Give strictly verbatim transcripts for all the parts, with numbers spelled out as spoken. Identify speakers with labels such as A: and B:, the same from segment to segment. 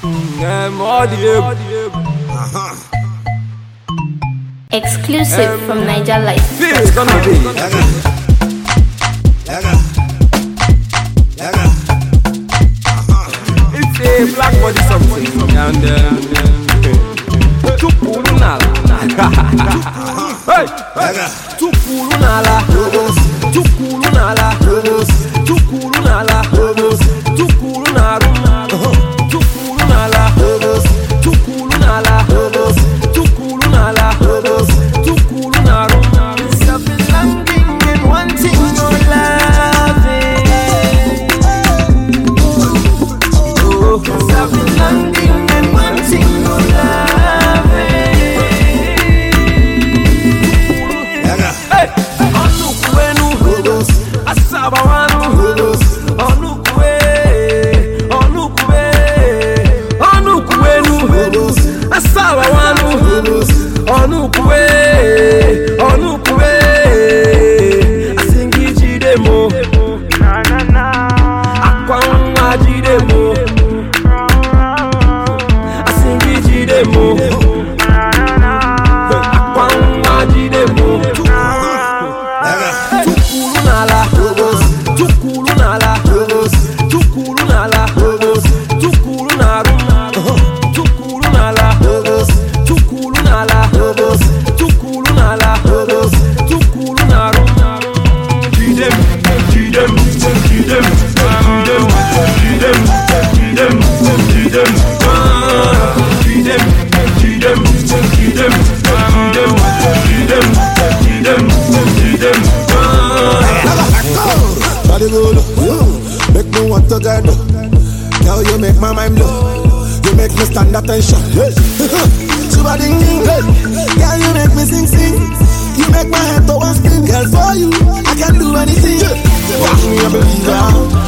A: Exclusive um, from Niger Life.
B: It's gonna be. It's a black body something. And uh, Tukulunala. Hey, Tukulunala. Tukulunala. Tukulunala. Tukulunala.
C: Make me want to get up. Girl, you make my mind blow. You make me stand attention. Super ding ding. Girl, you make me sing sing. You make my head go and spin. Girl, for you, I can do anything. Watch me a believer.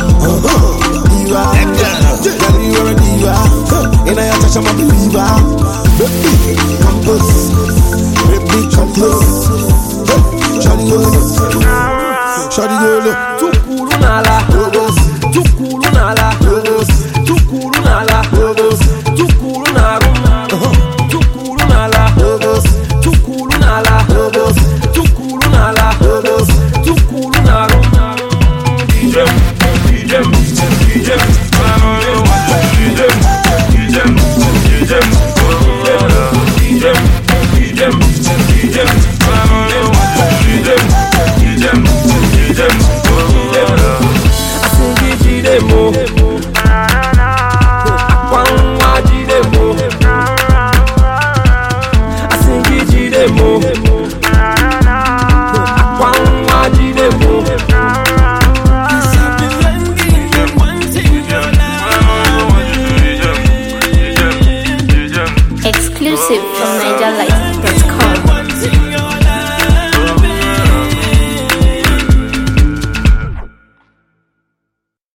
C: Diva. Girl, you are a diva. In a touch, I'm a believer. Baby, come close. Baby, come close. Shawty, go look. Shawty, go look.
B: Tukulunala. Tukulunala. Tukulunala. Tukulunala. Tukulunala. Tukulunala. Tukulunala. Tukulunala. D J, D J, D J,
A: Exclusive from Niger